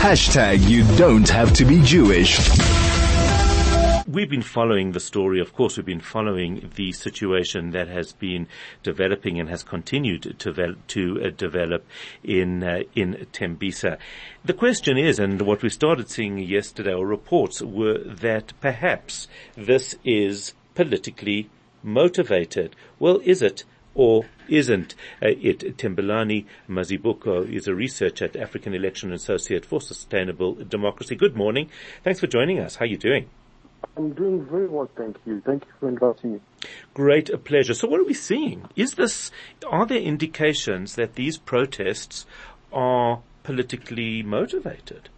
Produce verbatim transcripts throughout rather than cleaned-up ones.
Hashtag you don't have to be Jewish. We've been following the story. Of course, we've been following the situation that has been developing and has continued to, develop, to uh, develop in uh, in Tembisa. The question is, and what we started seeing yesterday, or reports were that perhaps this is politically motivated. Well, is it or isn't uh, it? Tembelani Mazibuko is a researcher at African Election Associate for Sustainable Democracy. Good morning. Thanks for joining us. How are you doing? I'm doing very well, thank you. Thank you for inviting me. Great, a pleasure. So what are we seeing? Is this, are there indications that these protests are politically motivated?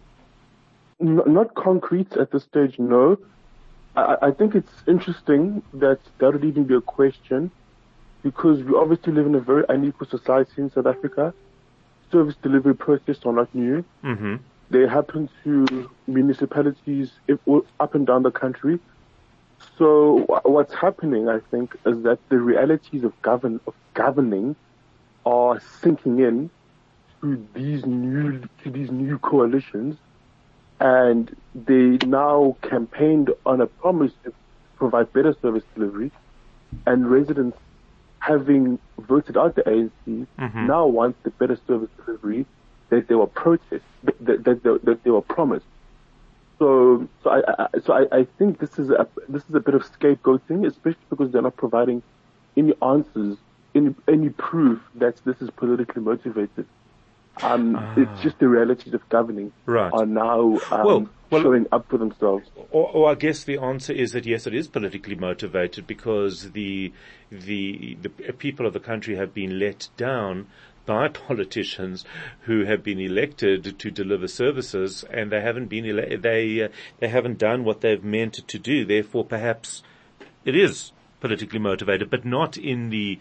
N- not concrete at this stage, no. I-, I think it's interesting that that would even be a question, because we obviously live in a very unequal society in South Africa. Service delivery protests are not new. Mm-hmm. They happen to municipalities up and down the country. So what's happening, I think, is that the realities of govern of governing are sinking in to these new to these new coalitions, and they now campaigned on a promise to provide better service delivery, and residents, having voted out the A N C, mm-hmm. now want the better service delivery that they were protested, that, that, that, that they were promised. So, so I, I so I, I think this is a this is a bit of scapegoating, especially because they're not providing any answers, any any proof that this is politically motivated. Um, ah. It's just the realities of governing right. are now um, well, well, showing up for themselves. Or, or I guess the answer is that yes, it is politically motivated, because the the the people of the country have been let down by politicians who have been elected to deliver services, and they haven't been ele- they uh, they haven't done what they've meant to do. Therefore, perhaps it is politically motivated, but not in the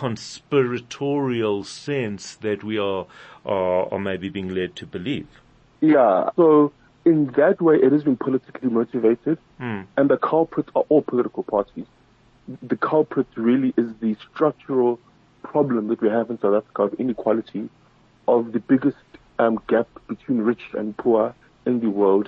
conspiratorial sense that we are are, are maybe being led to believe. Yeah. So in that way, it has been politically motivated, mm. and the culprits are all political parties. The culprit really is the structural problem that we have in South Africa of inequality, of the biggest um, gap between rich and poor in the world.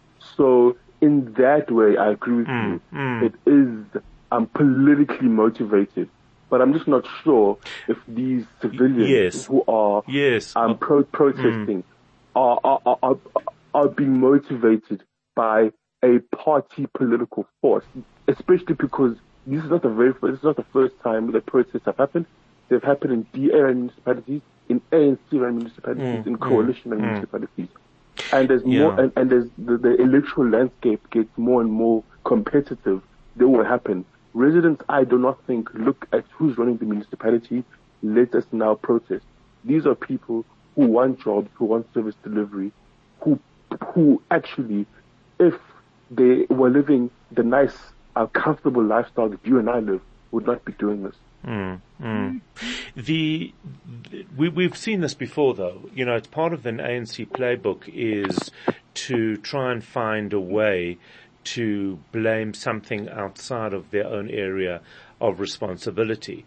So in that way, I agree with mm, you. Mm. It is um, politically motivated, but I'm just not sure if these civilians yes. who are yes. um, pro- protesting mm. are, are, are, are being motivated by a party political force, especially because this is not the very first, this is not the first time that protests have happened. They've happened in D A municipalities, in A N C-run municipalities, mm, in coalition mm, municipalities. And as yeah. more, and, and as the, the electoral landscape gets more and more competitive, they will happen. Residents, I do not think, look at who's running the municipality, let us now protest. These are people who want jobs, who want service delivery, who, who actually, if they were living the nice, uh, comfortable lifestyle that you and I live, would not be doing this. Mm, mm. The, the we, we've seen this before, though. You know, it's part of an A N C playbook is to try and find a way to blame something outside of their own area of responsibility.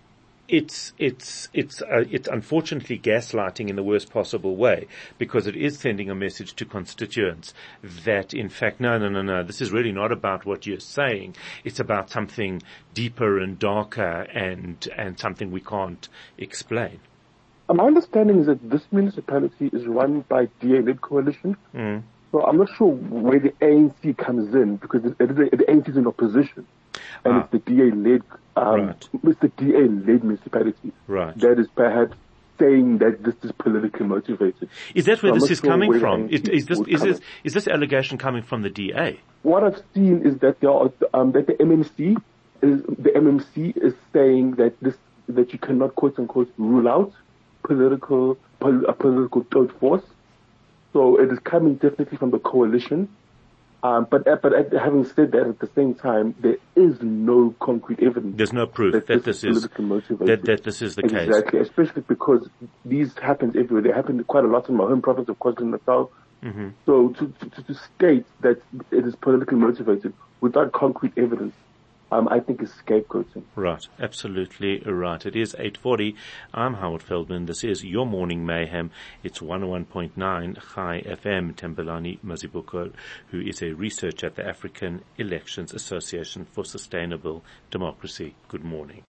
It's it's it's uh, it's unfortunately gaslighting in the worst possible way, because it is sending a message to constituents that, in fact, no, no, no, no, this is really not about what you're saying. It's about something deeper and darker, and and something we can't explain. My understanding is that this municipality is run by D A-led coalition. Mm. So I'm not sure where the A N C comes in, because it, it, it, the A N C is in opposition, and ah. it's the D A-led, um, right. it's the D A-led municipality right. that is perhaps saying that this is politically motivated. Is that where so this is sure coming from? Is, is this is this is this allegation coming from the D A? What I've seen is that there are, um, that the M M C is the M M C is saying that this that you cannot quote unquote rule out political pol, a political third force. So it is coming definitely from the coalition. Um, but but having said that, at the same time, there is no concrete evidence. There's no proof that, that this, this is that, that this is the exactly, case. Exactly, especially because these happen everywhere. They happen quite a lot in my home province of KwaZulu-Natal. Mm-hmm. So to, to to state that it is politically motivated without concrete evidence um, I think is scapegoating. Right, absolutely right. It is eight forty. I'm Howard Feldman. This is Your Morning Mayhem. It's one oh one point nine Chai F M. Tembelani Mazibuko, who is a researcher at the African Elections Association for Sustainable Democracy. Good morning.